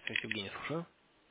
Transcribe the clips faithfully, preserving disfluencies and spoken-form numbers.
Связь Евгений, слушаю.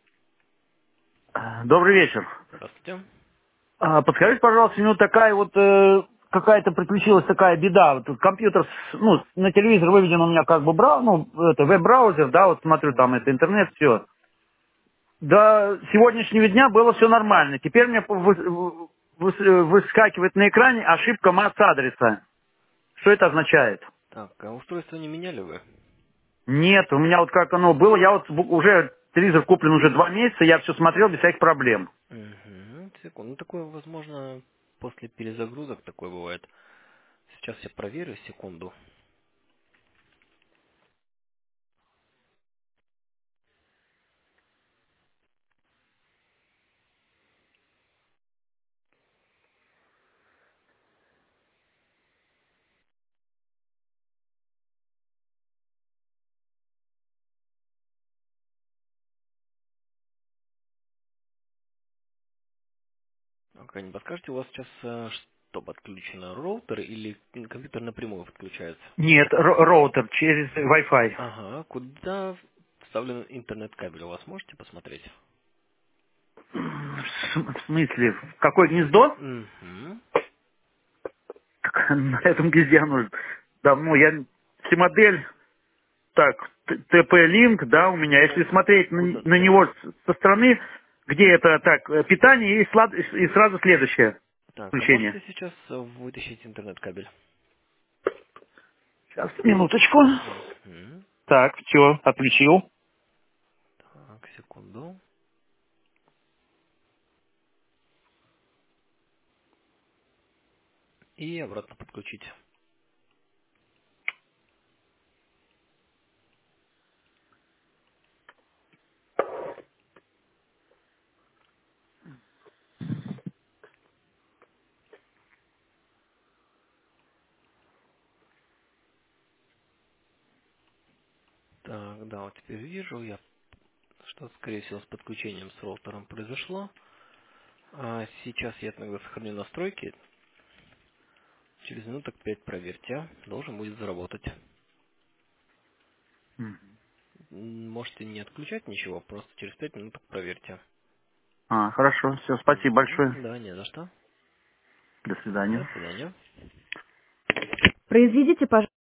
Добрый вечер. Здравствуйте. А, Подскажите, пожалуйста, ну такая вот э, какая-то приключилась такая беда. Вот тут компьютер, с- ну, на телевизор выведен у меня как бы брау, ну, это веб-браузер, да, вот смотрю, там это Мгм. интернет, все. До сегодняшнего дня было все нормально. Теперь мне вы- вы- выскакивает на экране ошибка масс-адреса. Что это означает? Так, а устройство не меняли вы? Нет, у меня вот как оно было, я вот бу- уже телевизор куплен уже два месяца, я все смотрел без всяких проблем. Угу. Секунду. Ну, такое, возможно, после перезагрузок такое бывает. Сейчас я проверю, секунду. Ну-ка, не подскажете, у вас сейчас э, что подключено, роутер или компьютер напрямую подключается? Нет, ро- роутер через Wi-Fi. Ага, куда вставлен интернет-кабель, у вас можете посмотреть? В см- в смысле? В какое гнездо? Угу. Так, на этом гнезде оно давно. Я все модель, так, тэ пэ-линк, да, у меня. Если смотреть на, Куда, на да. него с- со стороны, где это так, э, питание и, слад- и сразу следующее Так, а включение. можете сейчас э, вытащить интернет-кабель? Сейчас, минуточку. Угу. Так, все, отключил. Так, секунду. И обратно подключить. Так, да, вот теперь вижу я, что, скорее всего, с подключением с роутером произошло. А сейчас я иногда сохраню настройки. Через минуток пять проверьте. а. Должен будет заработать. М. М, Можете не отключать ничего, просто через пять минуток проверьте. А, хорошо, все, спасибо Мгм. большое. Да, не за что. До До свидания. свидания. Произведите, пожалуйста.